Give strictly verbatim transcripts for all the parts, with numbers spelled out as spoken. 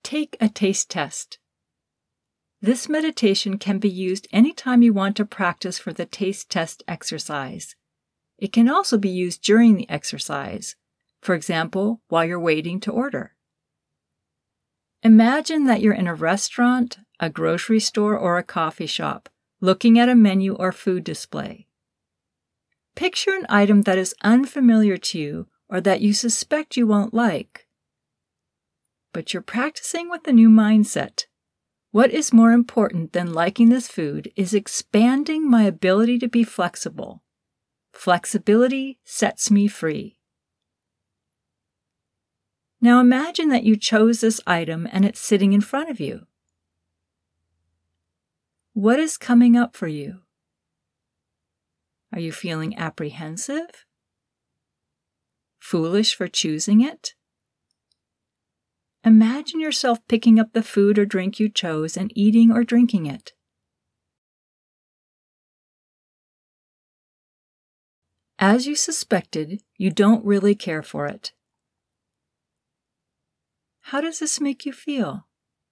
Take a taste test. This meditation can be used anytime you want to practice for the taste test exercise. It can also be used during the exercise, for example, while you're waiting to order. Imagine that you're in a restaurant, a grocery store, or a coffee shop, looking at a menu or food display. Picture an item that is unfamiliar to you or that you suspect you won't like. But you're practicing with a new mindset. What is more important than liking this food is expanding my ability to be flexible. Flexibility sets me free. Now imagine that you chose this item and it's sitting in front of you. What is coming up for you? Are you feeling apprehensive? Foolish for choosing it? Imagine yourself picking up the food or drink you chose and eating or drinking it. As you suspected, you don't really care for it. How does this make you feel?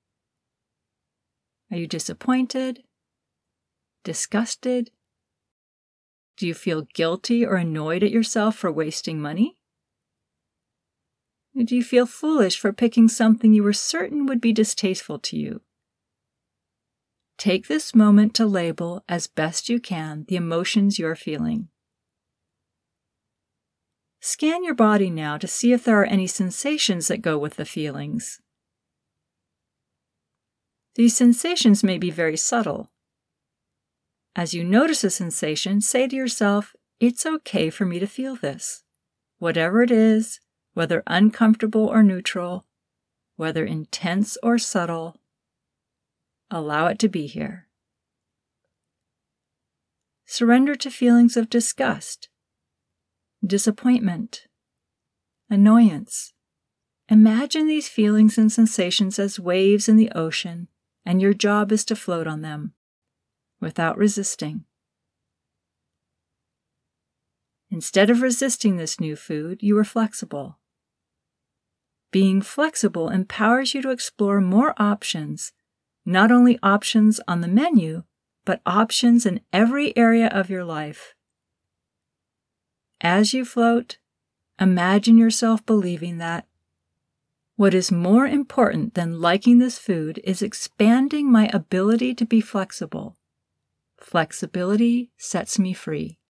Are you disappointed? Disgusted? Do you feel guilty or annoyed at yourself for wasting money? Do you feel foolish for picking something you were certain would be distasteful to you? Take this moment to label as best you can the emotions you're feeling. Scan your body now to see if there are any sensations that go with the feelings. These sensations may be very subtle. As you notice a sensation, say to yourself, "It's okay for me to feel this. Whatever it is, whether uncomfortable or neutral, whether intense or subtle, allow it to be here." Surrender to feelings of disgust, disappointment, annoyance. Imagine these feelings and sensations as waves in the ocean, and your job is to float on them, without resisting. Instead of resisting this new food, you are flexible. Being flexible empowers you to explore more options, not only options on the menu, but options in every area of your life. As you float, imagine yourself believing that what is more important than liking this food is expanding my ability to be flexible. Flexibility sets me free.